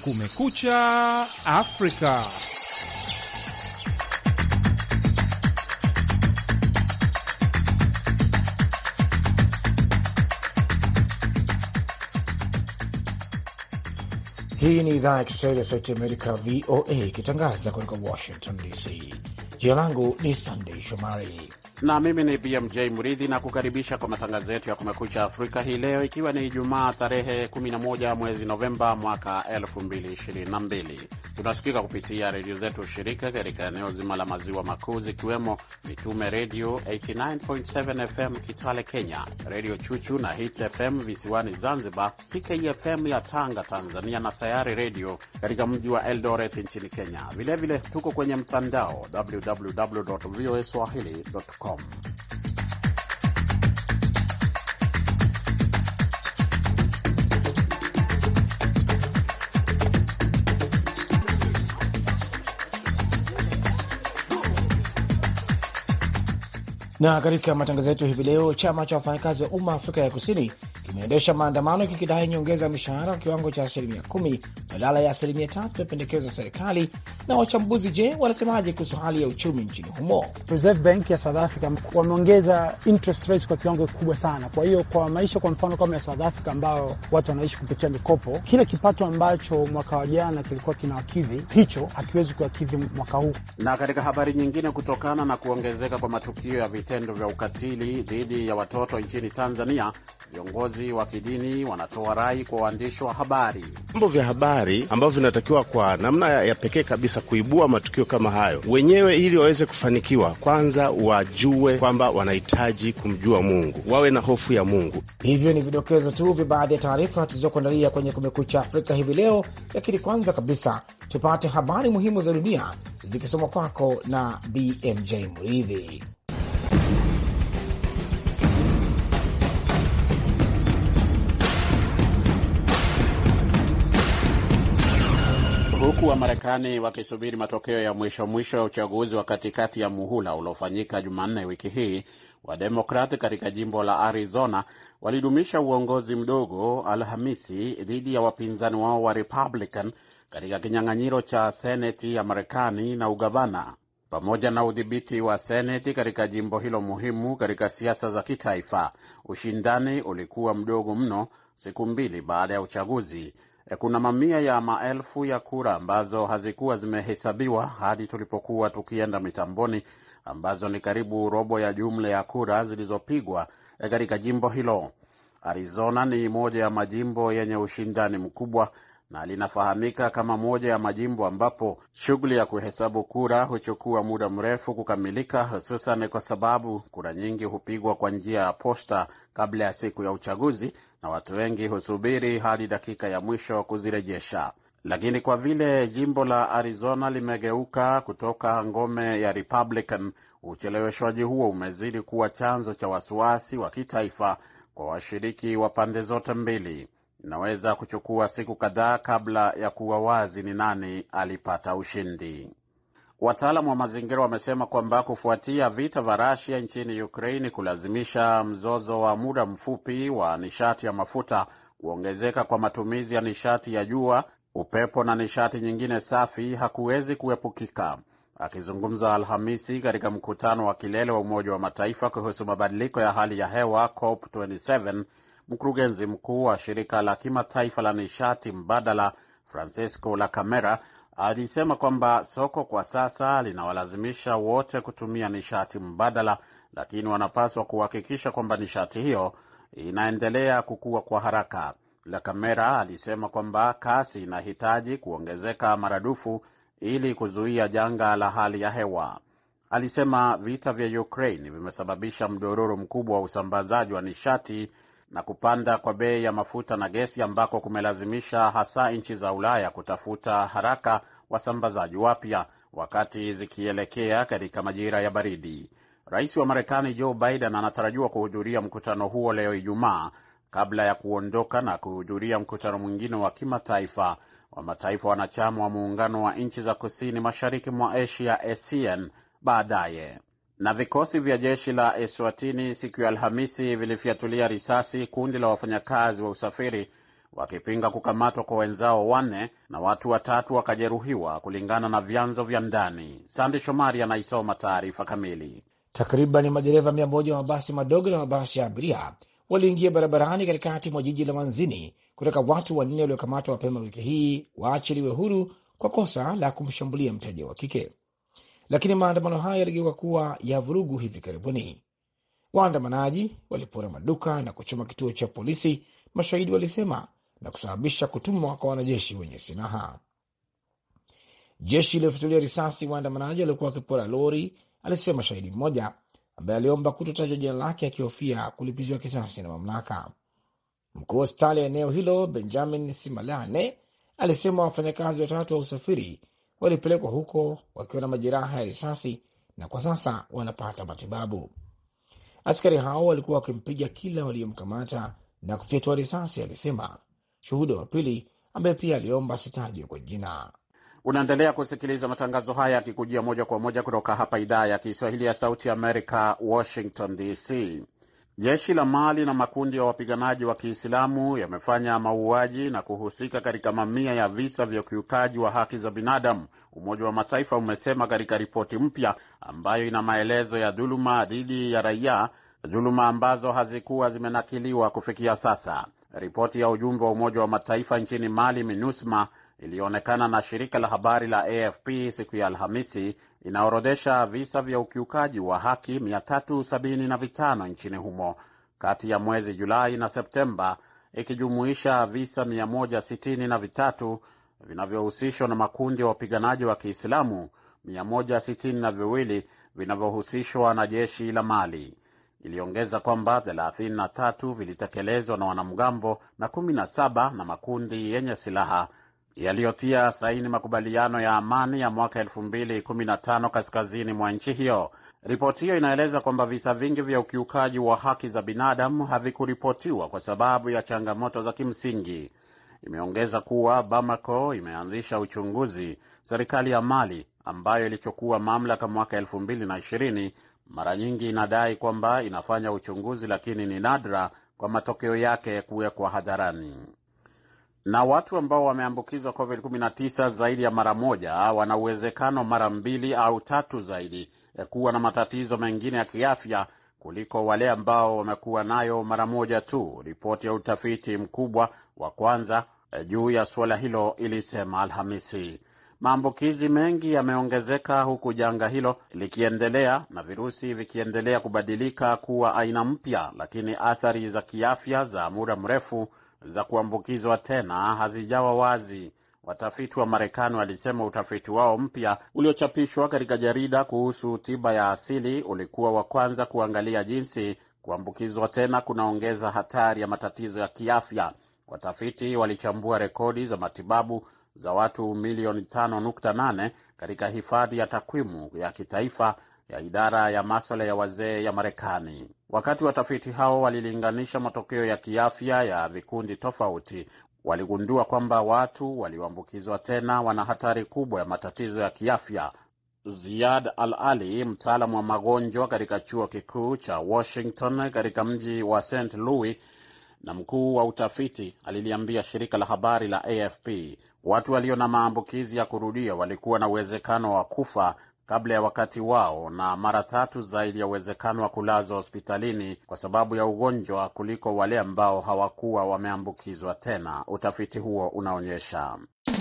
Kumekucha Afrika. Hii ni idhaa ya Kiswahili ya Sauti ya Amerika, VOA, ikitangaza kutoka Washington DC. Jina langu ni Sunday Shomari na mimi ni BMJ Mridhi na kukaribisha kwa matangazo yetu ya Kumekucha Afrika hii leo, ikiwa ni Ijumaa tarehe 11 mwezi Novemba mwaka 2022. Tunasikika kupitia redio zetu shirika katika eneo zima la maziwa makuu, zikiwemo Mitume Radio 89.7 FM Kitale Kenya, Radio Chuchu na Hits FM visiwani Zanzibar, PKFM ya Tanga Tanzania, na Sayari Radio katika mji wa Eldoret nchini Kenya. Vilevile tuko kwenye mtandao www.voaswahili.com. Na katika matangazo yetu hivi leo, chama cha wafanyakazi wa umma Afrika ya Kusini kimeendesha maandamano kikidai nyongeza ya mishahara kwa kiwango cha 10% badala ya 3% ya pendekezo la serikali. Na wachambuzi, je, wanasemaje kuhusu hali ya uchumi nchini humo? Reserve Bank ya South Africa wameongeza interest rates kwa kiwango kikubwa sana. Kwa hiyo kwa maisha, kwa mfano kama ya South Africa ambao watu wanaishi kupitia mikopo, kile kipato ambacho mwaka wa jana kilikuwa kinawakidhi, hicho hakiwezi kuwakidhi mwaka huu. Na katika habari nyingine, kutokana na kuongezeka kwa matukio ya vitendo vya ukatili dhidi ya watoto nchini Tanzania, viongozi wa kidini wanatoa rai kwa waandishi wa habari. Vyombo vya habari ambavyo vinatakiwa kwa namna ya pekee kabisa kuibua matukio kama hayo wenyewe, ili waweze kufanikiwa, kwanza wajue kwamba wanahitaji kumjua Mungu, wawe na hofu ya Mungu. Hivyo ni vidokezo tu vya baadhi ya taarifa tulizokuandalia kwenye Kumekucha Afrika hivi leo, lakini kwanza kabisa tupate habari muhimu za dunia zikisomwa kwako na BMJ Muridhi. Huku wa Marekani wakisubiri matokeo ya mwisho ya uchaguzi wa katikati ya muhula uliofanyika Jumanne wiki hii, Wademokrati katika jimbo la Arizona walidumisha uongozi mdogo Alhamisi dhidi ya wapinzani wao wa Republican katika kinyang'anyiro cha Seneti ya Marekani na ugavana, pamoja na udhibiti wa Seneti katika jimbo hilo muhimu katika siasa za kitaifa. Ushindani ulikuwa mdogo mno siku mbili baada ya uchaguzi. Kuna mamia ya maelfu ya kura ambazo hazikuwa zimehesabiwa hadi tulipokuwa tukienda mitamboni, ambazo ni karibu robo ya jumla ya kura zilizopigwa katika jimbo hilo. Arizona ni moja ya majimbo yenye ushindani mkubwa na linafahamika kama moja ya majimbo ambapo shughuli ya kuhesabu kura huchukua muda mrefu kukamilika, hususan kwa sababu kura nyingi hupigwa kwa njia ya posta kabla ya siku ya uchaguzi, na watu wengi husubiri hadi dakika ya mwisho kuzirejesha. Lakini kwa vile jimbo la Arizona limegeuka kutoka ngome ya Republican, ucheleweshwaji huo umezidi kuwa chanzo cha wasiwasi wa kitaifa kwa washiriki wa pande zote mbili. Inaweza kuchukua siku kadhaa kabla ya kuwa wazi ni nani alipata ushindi. Wataalamu wa mazingira wamesema kwamba kufuatia vita vya Russia nchini Ukraine kulazimisha mzozo wa muda mfupi wa nishati ya mafuta, kuongezeka kwa matumizi ya nishati ya jua, upepo na nishati nyingine safi hakuwezi kuepukika. Akizungumza Alhamisi katika mkutano wa kilele wa Umoja wa Mataifa kuhusu mabadiliko ya hali ya hewa COP27, mkurugenzi mkuu wa shirika la kimataifa la nishati mbadala Francisco La Camera alisema kwamba soko kwa sasa linawalazimisha wote kutumia nishati mbadala, lakini wanapaswa kuhakikisha kwamba nishati hiyo inaendelea kukua kwa haraka. La Camera alisema kwamba kasi inahitaji kuongezeka maradufu ili kuzuia janga la hali ya hewa. Alisema vita vya Ukraine vimesababisha mdororo mkubwa wa usambazaji wa nishati na kupanda kwa bei ya mafuta na gesi, ambako kumelazimisha hasa nchi za Ulaya kutafuta haraka wasambazaji wapya wakati zikielekea katika majira ya baridi. Rais wa Marekani Joe Biden anatarajiwa kuhudhuria mkutano huo leo Ijumaa, kabla ya kuondoka na kuhudhuria mkutano mwingine wa kimataifa wa mataifa wanachama wa muungano wa nchi za kusini mashariki mwa Asia ASEAN baadaye. Na vikosi vya jeshi la Eswatini siku ya Alhamisi vilifyatulia risasi kundi la wafanyakazi wa usafiri wakipinga kukamatwa kwa wenzao 4 na watu 3 wakajeruhiwa, kulingana na vyanzo vya ndani. Sande Shomari anaisoma taarifa kamili. Takriban madereva 100 wa mabasi madogo na mabasi ya abiria waliingia barabarani katikati mwa jiji la Manzini kutaka watu 4 waliokamatwa mapema wiki hii waachiliwe huru kwa kosa la kumshambulia mteja wa kike. Lakini maandamano hayo yaligeuka kuwa ya vurugu hivi karibuni. Waandamanaji walipora maduka na kuchoma kituo cha polisi, mashahidi walisema, na kusababisha kutumwa kwa wanajeshi wenye silaha. Jeshi lilifutilia risasi waandamanaji waliokuwa wakipora lori, alisema shahidi mmoja ambaye aliomba kutotajwa jina lake akihofia kulipiziwa kisasi na mamlaka. Mkuu wa hospitali ya eneo hilo Benjamin Simalane alisema wafanyakazi 3 wa usafiri walipelekwa huko wakiwa na majeraha ya risasi na kwa sasa wanapata matibabu. Askari hao walikuwa wakimpiga kila waliyomkamata na kufyatua risasi, alisema shuhuda wa pili ambaye pia aliomba sitajwe kwa jina. Unaendelea kusikiliza matangazo haya yakikujia moja kwa moja kutoka hapa idhaa ya Kiswahili ya Sauti ya Amerika, Washington DC. Jeshi la Mali na makundi ya wapiganaji wa Kiislamu yamefanya mauaji na kuhusika katika mamia ya visa vya ukiukaji wa haki za binadamu, Umoja wa Mataifa umesema katika ripoti mpya ambayo ina maelezo ya dhuluma dhidi ya raia, dhuluma ambazo hazikuwa zimenakiliwa kufikia sasa. Ripoti ya ujumbe wa Umoja wa Mataifa nchini Mali, MINUSMA, ilionekana na shirika la habari la AFP siku ya Alhamisi, inaorodesha visa vya ukiukaji wa haki 375 nchini humo kati ya mwezi Julai na Septemba, ikijumuisha visa 163 vinavyohusishwa na makundi ya wapiganaji wa Kiislamu, 162 vinavyohusishwa na jeshi la Mali. Iliongeza kwamba 33 vilitekelezwa na wanamgambo na 17 na makundi yenye silaha yaliyotia saini makubaliano ya amani ya mwaka 2015 kaskazini mwa nchi hiyo. Ripoti hiyo inaeleza kwamba visa vingi vya ukiukaji wa haki za binadamu havikuripotiwa kwa sababu ya changamoto za kimsingi. Imeongeza kuwa Bamako imeanzisha uchunguzi. Serikali ya Mali ambayo ilichukua mamlaka mwaka 2020 mara nyingi inadai kwamba inafanya uchunguzi, lakini ni nadra kwa matokeo yake kuwekwa hadharani. Na watu ambao wameambukizwa COVID-19 zaidi ya mara moja wana uwezekano mara 2 au 3 zaidi ya kuwa na matatizo mengine ya kiafya kuliko wale ambao wamekuwa nayo mara moja tu, ripoti ya utafiti mkubwa wa kwanza juu ya suala hilo ilisema Alhamisi. Maambukizi mengi yameongezeka huku janga hilo likiendelea na virusi vikiendelea kubadilika kuwa aina mpya, lakini athari za kiafya za muda mrefu za kuambukizwa tena hazijawa wazi. Watafiti wa Marekani walisema utafiti wao mpya uliochapishwa katika jarida kuhusu tiba ya asili ulikuwa wa kwanza kuangalia jinsi kuambukizwa tena kunaongeza hatari ya matatizo ya kiafya. Watafiti walichambua rekodi za matibabu za watu milioni 5.8 katika hifadhi ya takwimu ya kitaifa ya idara ya masuala ya wazee ya Marekani. Wakati watafiti hao walilinganisha matokeo ya kiafya ya vikundi tofauti, waligundua kwamba watu walioambukizwa tena wana hatari kubwa ya matatizo ya kiafya. Ziad Al-Ali, mtaalamu wa magonjwa katika chuo kikuu cha Washington katika mji wa St. Louis na mkuu wa utafiti, aliliambia shirika la habari la AFP watu walio na maambukizi ya kurudia walikuwa na uwezekano wa kufa kabla ya wakati wao na mara 3 zaidi ya uwezekano wa kulazwa hospitalini kwa sababu ya ugonjwa kuliko wale ambao hawakuwa wameambukizwa tena, utafiti huo unaonyesha.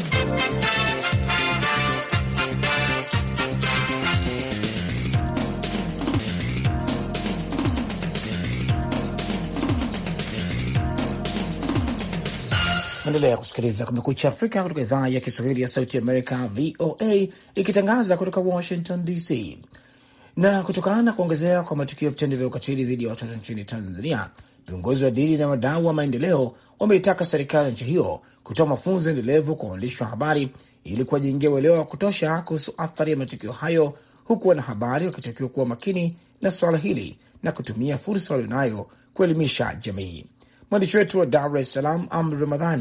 Endelea kusikiliza Kumekucha Afrika kutoka idhaa ya Kiswahili ya Sauti Amerika, VOA, ikitangaza kutoka Washington DC. Na kutokana na kuongezea kwa matukio ya vitendo vya ukatili dhidi ya watoto nchini Tanzania, viongozi wa dini na wadau wa maendeleo wameitaka serikali ya nchi hiyo kutoa mafunzo endelevu kwa waandishi wa habari ili kuwajengea uelewa wa kutosha kuhusu athari ya matukio hayo, huku wanahabari wakitakiwa kuwa makini na swala hili na kutumia fursa walionayo kuelimisha jamii. Mwandishi wetu wa Dar es Salaam, Amri Ramadhani,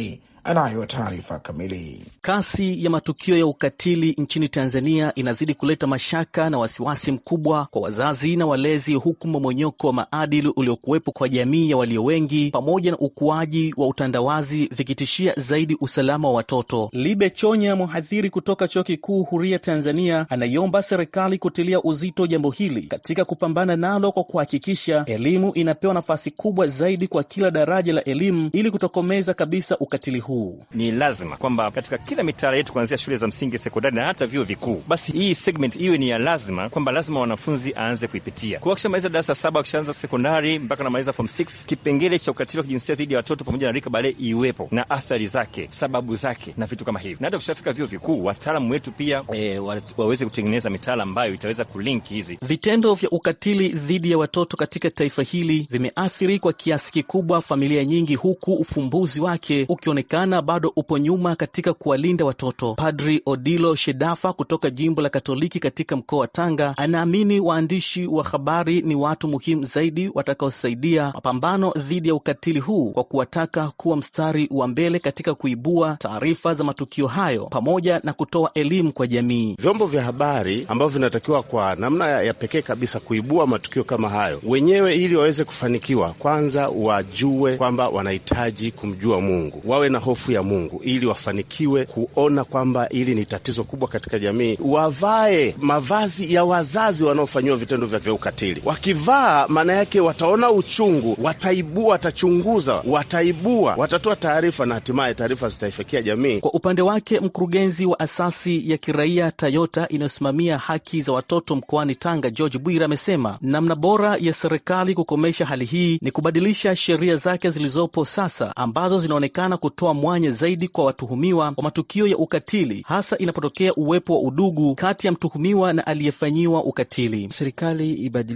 anayo taarifa kamili. Kasi ya matukio ya ukatili nchini Tanzania inazidi kuleta mashaka na wasiwasi mkubwa kwa wazazi na walezi, huku mmomonyoko wa maadili uliokuwepo kwa jamii ya walio wengi pamoja na ukuaji wa utandawazi vikitishia zaidi usalama wa watoto. Libe Chonya, mhadhiri kutoka Chuo Kikuu Huria Tanzania, anaiomba serikali kutilia uzito jambo hili katika kupambana nalo kwa kuhakikisha elimu inapewa nafasi kubwa zaidi kwa kila daraja la elimu ili kutokomeza kabisa ukatili huu. Ni lazima kwamba katika kila mitaala yetu kuanzia shule za msingi, sekondari na hata vyuo vikuu, basi hii segment iwe ni ya lazima, kwamba lazima wanafunzi aanze kuipitia. Kwa akishamaliza darasa 7, akishaanza sekondari mpaka anamaliza form 6, kipengele cha ukatili wa kijinsia dhidi ya watoto pamoja na rika bale iwepo na athari zake, sababu zake na vitu kama hivi. Na hata kushafika vyuo vikuu, wataalamu wetu pia waweze kutengeneza mitaala ambayo itaweza kulinki hizi. Vitendo vya ukatili dhidi ya watoto katika taifa hili vimeathiri kwa kiasi kikubwa familia nyingi, huku ufumbuzi wake ukionekana bado upo nyuma katika kuwalinda watoto. Padri Odilo Shedafa kutoka jimbo la Katoliki katika mkoa wa Tanga anaamini waandishi wa habari ni watu muhimu zaidi watakaosaidia mapambano dhidi ya ukatili huu, kwa kuwataka kuwa mstari wa mbele katika kuibua taarifa za matukio hayo pamoja na kutoa elimu kwa jamii. Vyombo vya habari ambavyo vinatakiwa kwa namna ya pekee kabisa kuibua matukio kama hayo, wenyewe ili waweze kufanikiwa, kwanza wajue kwamba wanahitaji kumjua Mungu, wawe na hofu ya Mungu ili wafanikiwe kuona kwamba hili ni tatizo kubwa katika jamii. Wavae mavazi ya wazazi wanaofanyiwa vitendo vya ukatili. Wakivaa, maana yake wataona uchungu, wataibua, watachunguza, wataibua, watatoa taarifa na hatimaye taarifa zitaifikia jamii. Kwa upande wake, mkurugenzi wa asasi ya kiraia Toyota inayosimamia haki za watoto mkoani Tanga, George Bwira, amesema namna bora ya serikali kukomesha hali hii ni kubadilisha sheria zake zilizopo sasa, ambazo zinaonekana kutoa mwanya zaidi kwa watuhumiwa wa matukio ya ukatili, hasa inapotokea uwepo wa udugu kati ya mtuhumiwa na aliyefanyiwa ukatili. Serikali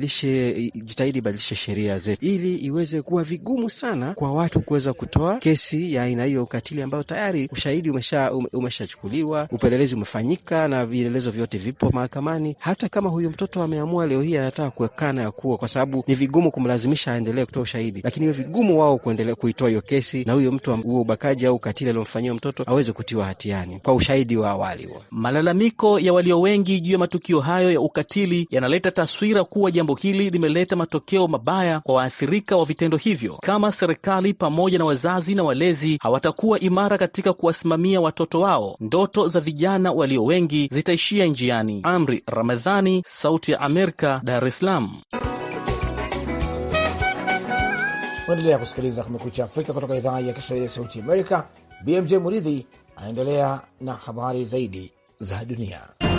jitahidi ibadilishe sheria zetu ili iweze kuwa vigumu sana kwa watu kuweza kutoa kesi ya aina hiyo ukatili, ambayo tayari ushahidi umeshachukuliwa, upelelezi umefanyika na vielelezo vyote vipo mahakamani. Hata kama huyo mtoto ameamua leo hii anataka kuwekana ya kuwa, kwa sababu ni vigumu kumlazimisha aendelee kutoa ushahidi, lakini ni vigumu wao kuendelea kuitoa hiyo kesi, na huyo mtu huo ubakaji au ukatili aliyomfanyia mtoto aweze kutiwa hatiani kwa ushahidi wa awali. Malalamiko ya walio wengi juu ya matukio hayo ya ukatili yanaleta taswira kuwa jambo hili limeleta matokeo mabaya kwa waathirika wa vitendo hivyo, kama serikali pamoja na wazazi na walezi hawatakuwa imara katika kuwasimamia watoto wao. Ndoto za vijana walio wengi zitaishia njiani. Amri Ramadhani, Sauti ya Amerika, Dar es Salaam. Endelea kusikiliza Kumekucha Afrika kutoka idhaa ya Kiswahili ya Sauti ya Amerika. BMJ Muridhi anaendelea na habari zaidi za dunia.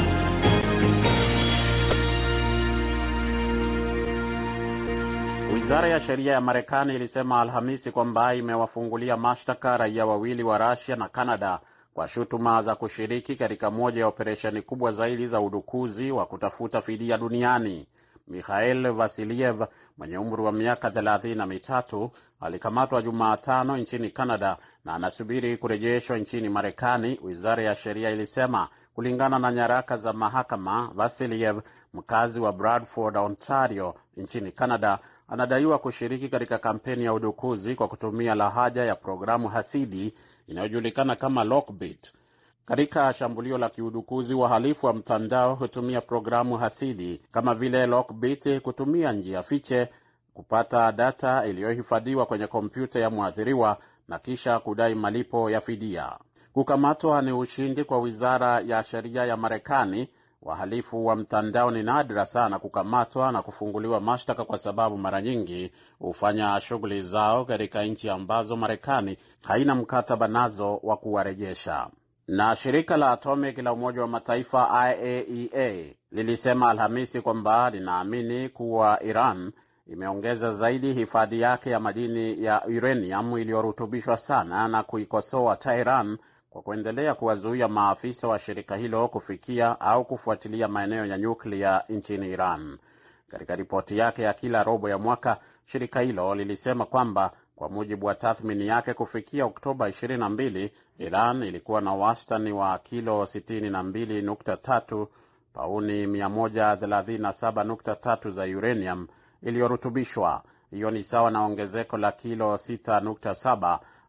Wizara ya sheria ya Marekani ilisema Alhamisi kwamba imewafungulia mashtaka raia wawili wa Russia na Canada kwa shutuma za kushiriki katika moja ya operesheni kubwa zaidi za udukuzi wa kutafuta fidia duniani. Mikhail Vasiliev mwenye umri wa miaka 33 alikamatwa Jumatano nchini Canada na anasubiri kurejeshwa nchini Marekani, wizara ya sheria ilisema. Kulingana na nyaraka za mahakama, Vasiliev, mkazi wa Bradford, Ontario nchini Canada, anadaiwa kushiriki katika kampeni ya udukuzi kwa kutumia lahaja ya programu hasidi inayojulikana kama Lockbit. Katika shambulio la kiudukuzi, wahalifu wa mtandao hutumia programu hasidi kama vile Lockbit kutumia njia fiche kupata data iliyohifadhiwa kwenye kompyuta ya mwathiriwa na kisha kudai malipo ya fidia. Kukamatwa ni ushindi kwa wizara ya sheria ya Marekani. Wahalifu wa mtandao ni nadra sana kukamatwa na kufunguliwa mashtaka, kwa sababu mara nyingi hufanya shughuli zao katika nchi ambazo Marekani haina mkataba nazo wa kuwarejesha. Na shirika la atomic la Umoja wa Mataifa IAEA lilisema Alhamisi kwamba linaamini kuwa Iran imeongeza zaidi hifadhi yake ya madini ya uranium iliyorutubishwa sana na kuikosoa Tehran kwa kuendelea kuwazuia maafisa wa shirika hilo kufikia au kufuatilia maeneo ya nyuklia nchini Iran. Katika ripoti yake ya kila robo ya mwaka, shirika hilo lilisema kwamba kwa mujibu wa tathmini yake, kufikia Oktoba 22, Iran ilikuwa na wastani wa kilo 62.3, pauni 137.3 za uranium iliyorutubishwa. Hiyo ni sawa na ongezeko la kilo 6.7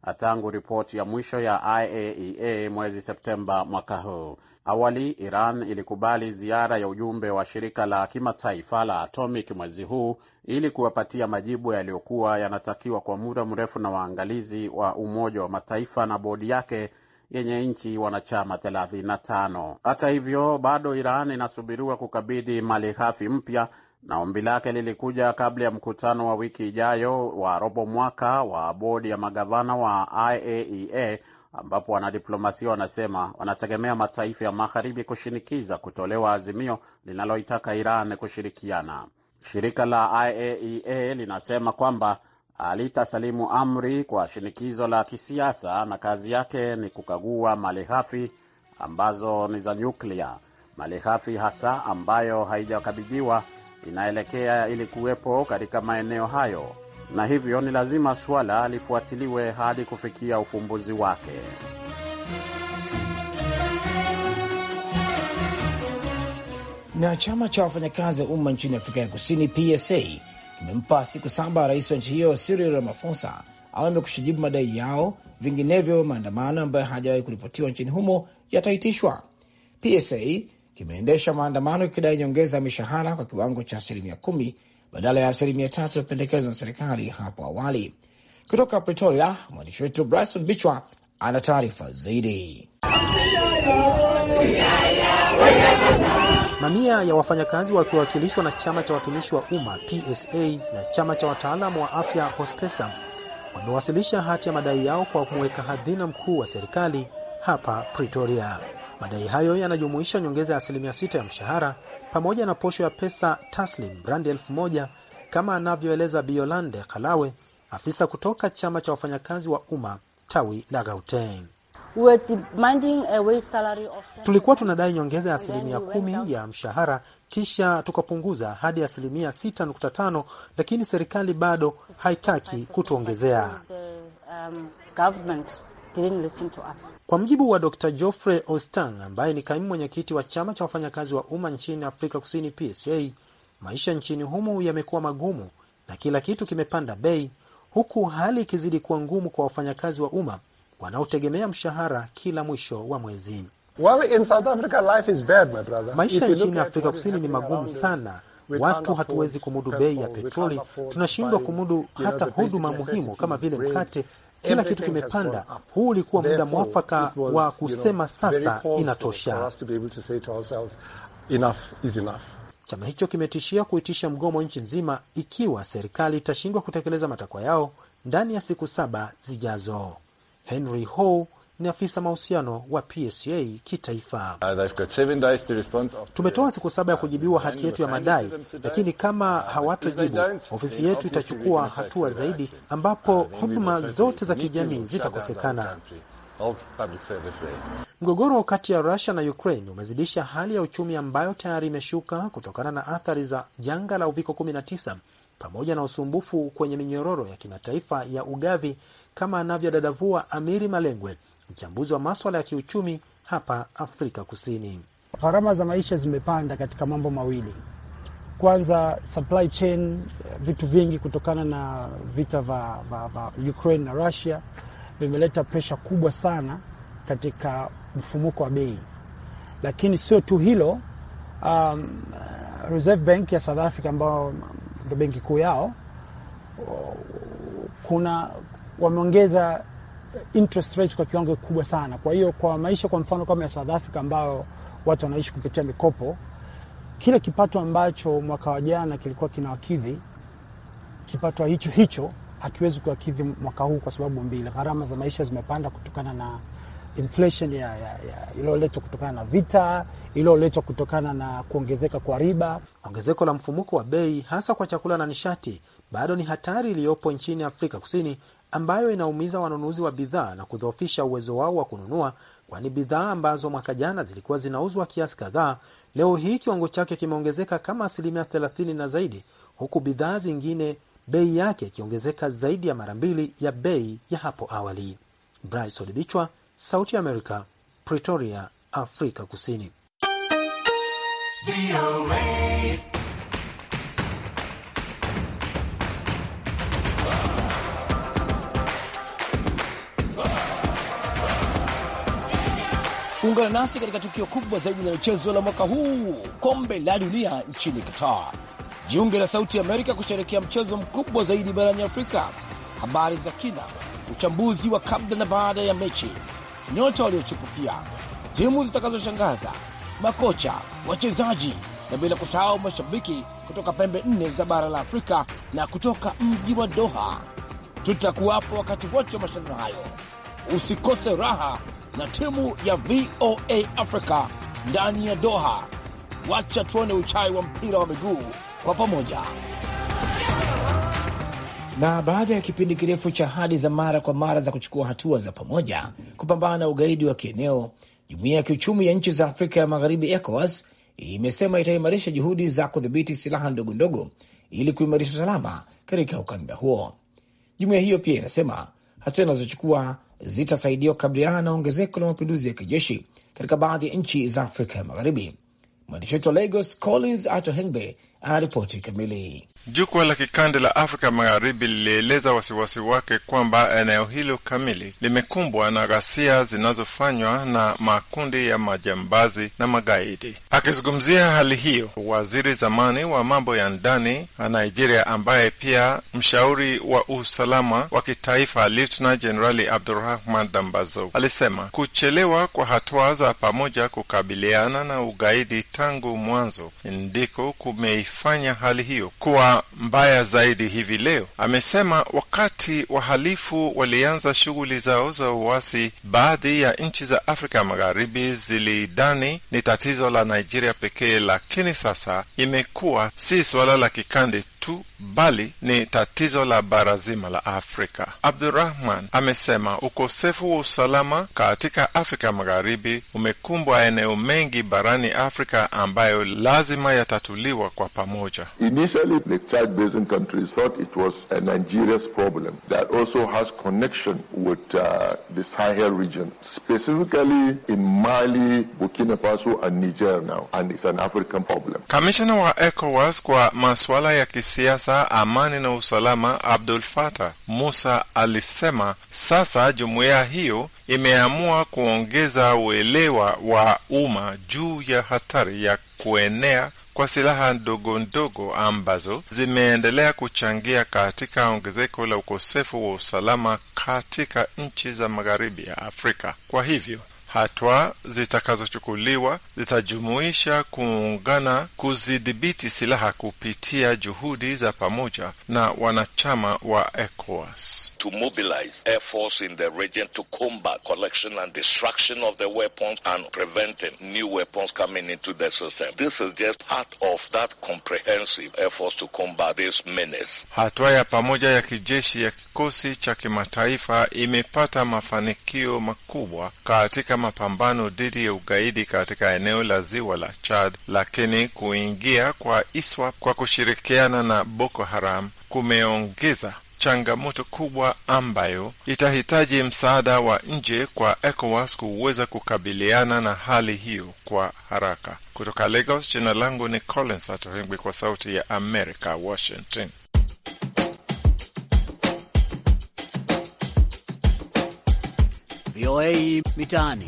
tangu ripoti ya mwisho ya IAEA mwezi Septemba mwaka huu. Awali, Iran ilikubali ziara ya ujumbe wa shirika la kimataifa la Atomic mwezi huu ili kuwapatia majibu yaliyokuwa yanatakiwa kwa muda mrefu na waangalizi wa Umoja wa Mataifa na bodi yake yenye nchi wanachama 35. Hata hivyo, bado Iran inasubiriwa kukabidhi malighafi mpya, na ombi lake lilikuja kabla ya mkutano wa wiki ijayo wa robo mwaka wa bodi ya magavana wa IAEA, ambapo wanadiplomasia wanasema wanategemea mataifa ya magharibi kushinikiza kutolewa azimio linaloitaka Iran kushirikiana. Shirika la IAEA linasema kwamba alitasalimu amri kwa shinikizo la kisiasa na kazi yake ni kukagua malighafi ambazo ni za nyuklia. Malighafi hasa ambayo haijakabidhiwa inaelekea ili kuwepo katika maeneo hayo, na hivyo ni lazima swala lifuatiliwe hadi kufikia ufumbuzi wake. Na chama cha wafanyakazi wa umma nchini Afrika ya Kusini PSA kimempa siku 7 rais wa nchi hiyo Cyril Ramaphosa au amekushajibu madai yao, vinginevyo maandamano ambayo hajawahi kuripotiwa nchini humo yataitishwa. PSA kimeendesha maandamano kidai nyongeza mishahara kwa kiwango cha 10% badala ya 3% pendekezo na serikali hapo awali. Kutoka Pretoria, mwandishi wetu Bryson Bichwa ana taarifa zaidi. Mamia ya wafanyakazi wakiwakilishwa na chama cha watumishi wa umma PSA na chama cha wataalamu wa afya Hospesa wamewasilisha hati ya madai yao kwa kumweka hazina mkuu wa serikali hapa Pretoria. Madai hayo yanajumuisha nyongeza ya 6% ya mshahara pamoja na posho ya pesa taslim randi 1,000 kama anavyoeleza Biolande Khalawe, afisa kutoka chama cha wafanyakazi wa umma tawi la Gauteng. Tulikuwa tunadai nyongeza ya 10% ya mshahara, kisha tukapunguza hadi 6.5%, lakini serikali bado haitaki kutuongezea. Kwa mjibu wa Dr. Geoffrey Ostang ambaye ni kaimu mwenyekiti wa chama cha wafanyakazi wa umma nchini Afrika Kusini PSA, maisha nchini humu yamekuwa magumu na kila kitu kimepanda bei, huku hali ikizidi kuwa ngumu kwa wafanyakazi wa umma wanaotegemea mshahara kila mwisho wa mwezi. In South Africa, life is bad, my brother. Maisha nchini Afrika Kusini ni magumu sana. Watu hatuwezi kumudu bei ya petroli, tunashindwa kumudu hata huduma muhimu kama vile mkate. Kila kitu kimepanda. Huu ulikuwa muda mwafaka wa kusema sasa inatosha. Chama hicho kimetishia kuitisha mgomo nchi nzima ikiwa serikali itashindwa kutekeleza matakwa yao ndani ya siku 7 zijazo. Henry Ho ni afisa mahusiano wa PSA kitaifa. Tumetoa siku 7 ya kujibiwa hati yetu ya madai, lakini kama hawatojibu, ofisi yetu itachukua hatua zaidi ambapo huduma zote za kijamii zitakosekana. Mgogoro kati ya Russia na Ukraine umezidisha hali ya uchumi ambayo tayari imeshuka kutokana na athari za janga la uviko 19 pamoja na usumbufu kwenye minyororo ya kimataifa ya ugavi, kama anavyodadavua Amiri Malengwe, mchambuzi wa masuala ya kiuchumi hapa Afrika Kusini. Gharama za maisha zimepanda katika mambo mawili. Kwanza, supply chain, vitu vingi kutokana na vita vya Ukraine na Russia vimeleta pressure kubwa sana katika mfumuko wa bei. Lakini sio tu hilo, Reserve Bank ya South Africa ambao ndio benki kuu yao, wameongeza interest rates kwa kiwango kikubwa sana. Kwa hiyo kwa maisha kwa mfano kama ya South Africa ambao watu wanaishi kupitia mikopo, kile kipato ambacho mwaka wa jana kilikuwa kinawakidhi, kipato hicho hakiwezi kuwakidhi mwaka huu kwa sababu mbili. Gharama za maisha zimepanda kutokana na inflation iliyoletwa kutokana na vita, iliyoletwa kutokana na kuongezeka kwa riba. Ongezeko la mfumuko wa bei hasa kwa chakula na nishati bado ni hatari iliyopo nchini Afrika Kusini, ambayo inaumiza wanunuzi wa bidhaa na kudhoofisha uwezo wao wa kununua, kwani bidhaa ambazo mwaka jana zilikuwa zinauzwa kiasi kadhaa, leo hii kiwango chake kimeongezeka kama 30% na zaidi, huku bidhaa zingine bei yake ikiongezeka zaidi ya mara 2 ya bei ya hapo awali. Bryce Bichwa, Sauti ya Amerika, Pretoria, Afrika Kusini. Ungana nasi katika tukio kubwa zaidi la michezo la mwaka huu, kombe la dunia nchini Qatar. Jiunge na Sauti Amerika kusherehekea mchezo mkubwa zaidi barani Afrika. Habari za kina, uchambuzi wa kabla na baada ya mechi, nyota waliochipukia, timu zitakazoshangaza, makocha, wachezaji na bila kusahau mashabiki kutoka pembe 4 za bara la Afrika na kutoka mji wa Doha. Tutakuwapo wakati wote wa mashindano hayo. Usikose raha na timu ya VOA Africa ndani ya Doha. Wacha tuone uchai wa mpira wa miguu kwa pamoja. Na baada ya kipindi kirefu cha ahadi za mara kwa mara za kuchukua hatua za pamoja kupambana na ugaidi wa kieneo, Jumuiya ya Kiuchumi ya Nchi za Afrika ya Magharibi ECOWAS imesema itaimarisha juhudi za kudhibiti silaha ndogo ndogo ili kuimarisha usalama katika ukanda huo. Jumuiya hiyo pia inasema hatua inazochukua zitasaidia kukabiliana na ongezeko la mapinduzi ya kijeshi katika baadhi ya nchi za Afrika ya Magharibi. Mwandishi wetu wa Lagos Collins Atohengbe anaripoti kamili. Jukwaa la kikanda la Afrika Magharibi lilieleza wasiwasi wake kwamba eneo hilo kamili limekumbwa na ghasia zinazofanywa na makundi ya majambazi na magaidi. Akizungumzia hali hiyo, waziri zamani wa mambo ya ndani wa Nigeria ambaye pia mshauri wa usalama wa kitaifa Lieutenant General Abdulrahman Dambazo alisema kuchelewa kwa hatua za pamoja kukabiliana na ugaidi tangu mwanzo ndiko kumeifanya hali hiyo kuwa mbaya zaidi hivi leo. Amesema wakati wahalifu walianza shughuli zao za uasi, baadhi ya nchi za Afrika Magharibi zilidhani ni tatizo la Nigeria pekee, lakini sasa imekuwa si swala la kikanda tu bali ni tatizo la bara zima la Afrika. Abdurrahman amesema ukosefu wa usalama katika Afrika Magharibi umekumbwa eneo mengi barani Afrika ambayo lazima yatatuliwa kwa pamoja. Initially, the Chad Basin countries thought it was a Nigeria's problem that also has connection with the Sahel region, specifically in Mali, Burkina Faso and Niger now, and it's an African problem. Kamishna wa ECOWAS kwa masuala ya kisiasa, amani na usalama Abdul Fattah Musa alisema sasa jumuiya hiyo imeamua kuongeza uelewa wa umma juu ya hatari ya kuenea kwa silaha ndogo ndogo ambazo zimeendelea kuchangia katika ongezeko la ukosefu wa usalama katika nchi za magharibi ya Afrika. Kwa hivyo hatua zitakazochukuliwa zitajumuisha kuungana kuzidhibiti silaha kupitia juhudi za pamoja na wanachama wa ECOWAS. To mobilize air force in the region to combat collection and destruction of the weapons and preventing new weapons coming into the system. This is just part of that comprehensive efforts to combat this menace. Hatua ya pamoja ya kijeshi ya kikosi cha kimataifa imepata mafanikio makubwa katika mapambano dhidi ya ugaidi katika eneo la ziwa la Chad, lakini kuingia kwa ISWAP kwa kushirikiana na Boko Haram kumeongeza changamoto kubwa ambayo itahitaji msaada wa nje kwa ECOWAS kuweza kukabiliana na hali hiyo kwa haraka. Kutoka Lagos, jina langu ni Collins Atohengbe kwa Sauti ya Amerika, Washington. VOA Mitaani.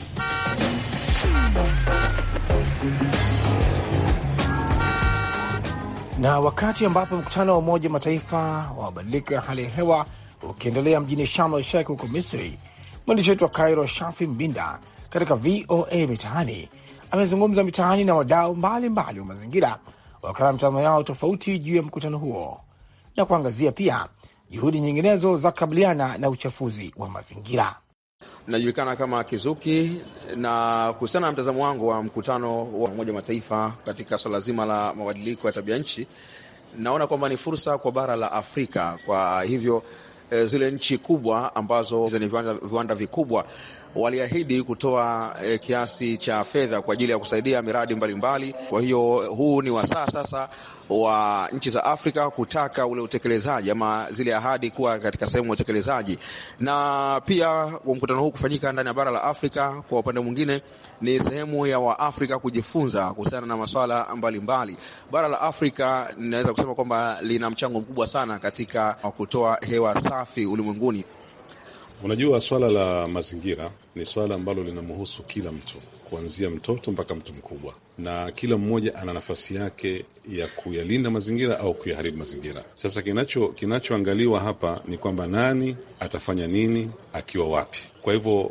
Na wakati ambapo mkutano wa Umoja Mataifa wa mabadiliko ya hali ya hewa ukiendelea mjini Sharm el Sheikh huko Misri, mwandishi wetu wa Cairo Shafi Mbinda katika VOA Mitaani amezungumza mitaani na wadau mbalimbali wa mazingira wakala mtazamo yao tofauti juu ya mkutano huo na kuangazia pia juhudi nyinginezo za kukabiliana na uchafuzi wa mazingira. Najulikana kama Kizuki, na kuhusiana na mtazamo wangu wa mkutano wa Umoja Mataifa katika swala zima la mabadiliko ya tabia nchi, naona kwamba ni fursa kwa bara la Afrika. Kwa hivyo zile nchi kubwa ambazo ni viwanda vikubwa waliahidi kutoa kiasi cha fedha kwa ajili ya kusaidia miradi mbalimbali. Kwa hiyo huu ni wasaa sasa wa nchi za Afrika kutaka ule utekelezaji ama zile ahadi kuwa katika sehemu ya utekelezaji. Na pia mkutano huu kufanyika ndani ya bara la Afrika, kwa upande mwingine ni sehemu ya Waafrika kujifunza kuhusiana na masuala mbalimbali. Bara la Afrika ninaweza kusema kwamba lina mchango mkubwa sana katika kutoa hewa safi ulimwenguni. Unajua, swala la mazingira ni swala ambalo linamhusu kila mtu, kuanzia mtoto mpaka mtu mkubwa, na kila mmoja ana nafasi yake ya kuyalinda mazingira au kuyaharibu mazingira. Sasa kinachoangaliwa hapa ni kwamba nani atafanya nini akiwa wapi. Kwa hivyo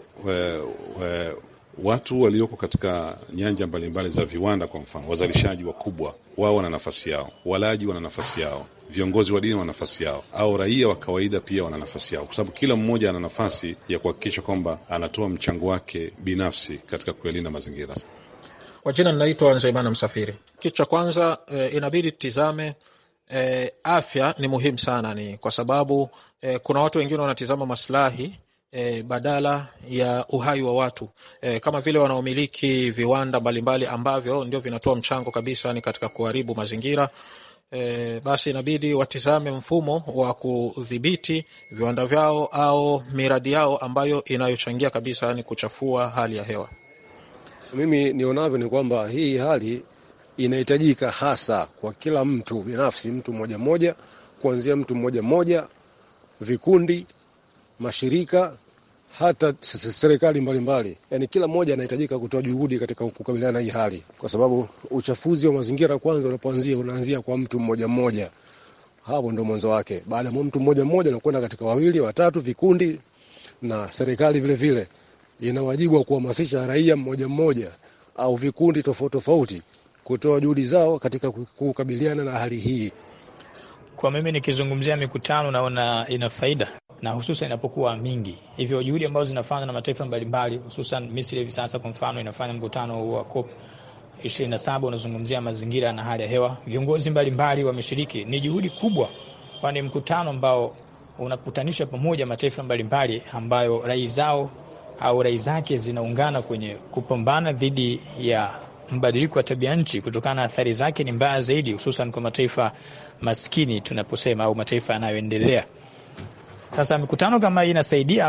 watu walioko katika nyanja mbalimbali za viwanda, kwa mfano wazalishaji wakubwa, wao wana nafasi yao, walaji wana nafasi yao, viongozi wa dini wana nafasi yao, au raia wa kawaida pia wana nafasi yao, kwa sababu kila mmoja ana nafasi ya kuhakikisha kwamba anatoa mchango wake binafsi katika kuyalinda mazingira. Kwa jina ninaitwa Nzaimana Msafiri. Kitu cha kwanza inabidi tutizame afya ni muhimu sana, ni kwa sababu kuna watu wengine wanatizama maslahi badala ya uhai wa watu, kama vile wanaomiliki viwanda mbalimbali ambavyo ndio vinatoa mchango kabisa ni katika kuharibu mazingira. Basi inabidi watizame mfumo wa kudhibiti viwanda vyao au miradi yao ambayo inayochangia kabisa ni kuchafua hali ya hewa. Mimi nionavyo ni kwamba hii hali inahitajika hasa kwa kila mtu binafsi, mtu mmoja mmoja, kuanzia mtu mmoja mmoja, vikundi, mashirika, hata serikali mbalimbali. Yani kila mmoja anahitajika kutoa juhudi katika kukabiliana na hii hali, kwa sababu uchafuzi wa mazingira kwanza unaanzia kwa mtu mmoja mmoja. Hapo ndio mwanzo wake. Baada ya mtu mmoja mmoja na kwenda katika wawili, watatu, vikundi, na serikali vile vile ina wajibu wa kuhamasisha raia mmoja mmoja au vikundi tofauti tofauti kutoa juhudi zao katika kukabiliana na hali hii. Kwa mimi nikizungumzia mikutano, naona ina faida, na hususan inapokuwa mingi. Hivyo juhudi ambazo zinafanywa na mataifa mbalimbali, hususan Misri hivi sasa kwa mfano inafanya mkutano wa COP 27 unazungumzia mazingira na hali ya hewa. Viongozi mbalimbali wameshiriki. Ni juhudi kubwa, kwani mkutano ambao unakutanisha pamoja mataifa mbalimbali ambayo rai zao au rai zake zinaungana kwenye kupambana dhidi ya mabadiliko ya tabia nchi, kutokana na athari zake ni mbaya zaidi, hususan kwa mataifa maskini tunaposema, au mataifa yanayoendelea. Sasa mikutano kama hii inasaidia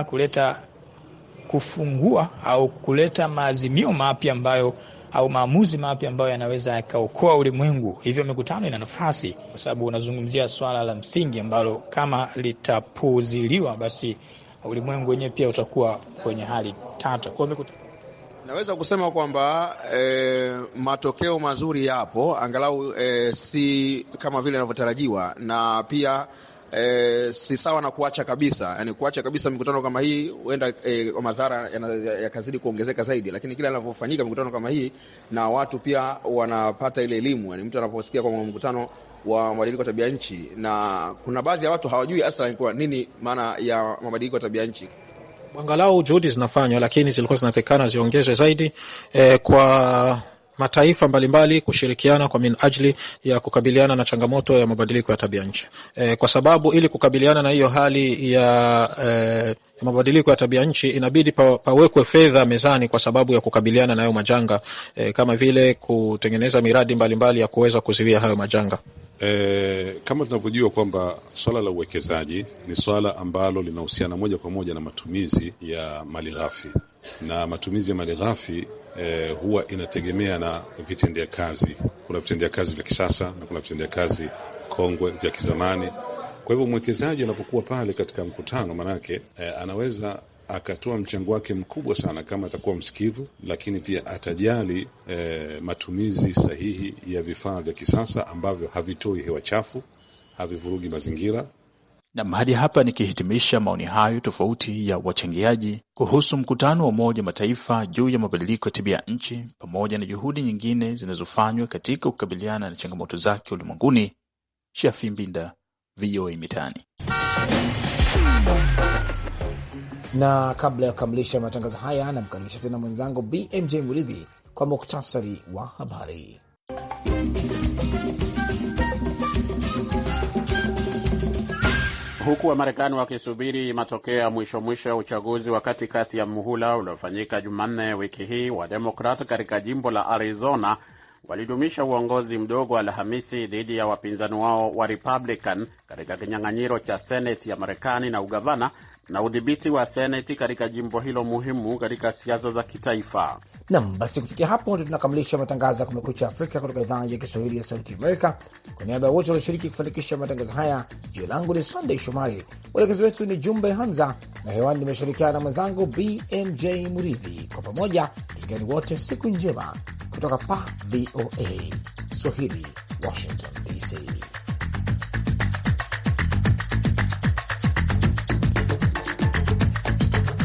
kufungua au kuleta maazimio mapya ambayo au maamuzi mapya ambayo yanaweza yakaokoa ulimwengu. Hivyo mikutano ina nafasi, kwa sababu unazungumzia swala la msingi ambalo kama litapuuziliwa, basi ulimwengu wenyewe pia utakuwa kwenye hali tata. Kwa naweza kusema kwamba matokeo mazuri yapo, angalau si kama vile yanavyotarajiwa, na pia si sawa na kuacha kabisa. Yani kuacha kabisa mikutano kama hii huenda madhara yakazidi kuongezeka zaidi, lakini kila inavyofanyika mikutano kama hii na watu pia wanapata ile elimu. Yani mtu anaposikia kwa mkutano wa mabadiliko ya tabia nchi, na kuna baadhi ya watu hawajui hasa kwa nini maana ya mabadiliko ya tabia nchi. Angalau juhudi zinafanywa, lakini zilikuwa zinatakana ziongezwe zaidi kwa mataifa mbalimbali kushirikiana kwa minajili ya kukabiliana na changamoto ya mabadiliko ya tabia nchi. Kwa sababu ili kukabiliana na hiyo hali ya mabadiliko ya tabia nchi inabidi pawekwe fedha mezani kwa sababu ya kukabiliana na hayo majanga, kama vile kutengeneza miradi mbalimbali ya kuweza kuzuia hayo majanga. Kama tunavyojua kwamba swala la uwekezaji ni swala ambalo linahusiana moja kwa moja na matumizi ya malighafi, na matumizi ya malighafi huwa inategemea na vitendea kazi. Kuna vitendea kazi vya kisasa na kuna vitendea kazi kongwe vya kizamani. Kwa hivyo mwekezaji anapokuwa pale katika mkutano, manake anaweza akatoa mchango wake mkubwa sana kama atakuwa msikivu, lakini pia atajali matumizi sahihi ya vifaa vya kisasa ambavyo havitoi hewa chafu, havivurugi mazingira. Na hadi hapa nikihitimisha maoni hayo tofauti ya wachangiaji kuhusu mkutano wa Umoja Mataifa juu ya mabadiliko ya tabia nchi pamoja na juhudi nyingine zinazofanywa katika kukabiliana na changamoto zake ulimwenguni. Shafi Mbinda, VOA Mitaani. Na kabla ya kukamilisha matangazo haya, namkaribisha tena mwenzangu BMJ Muridhi kwa muktasari wa habari. Huku Wamarekani wakisubiri matokeo ya mwisho ya uchaguzi wa katikati ya muhula uliofanyika Jumanne wiki hii, Wademokrat katika jimbo la Arizona walidumisha uongozi mdogo Alhamisi dhidi ya wapinzani wao wa Republican katika kinyang'anyiro cha Seneti ya Marekani na ugavana na udhibiti wa Seneti katika jimbo hilo muhimu katika siasa za kitaifa. Nam, basi kufikia hapo ndio tunakamilisha matangazo ya Kumekucha Afrika kutoka idhaa ya Kiswahili ya Sauti Amerika. Kwa niaba ya wote walioshiriki kufanikisha matangazo haya, jina langu ni Sunday Shomari, mwelekezi wetu ni Jumbe Hamza na hewani nimeshirikiana na mwenzangu BMJ Muridhi. Kwa pamoja tukieni wote siku njema kutoka pa VOA Swahili, Washington DC.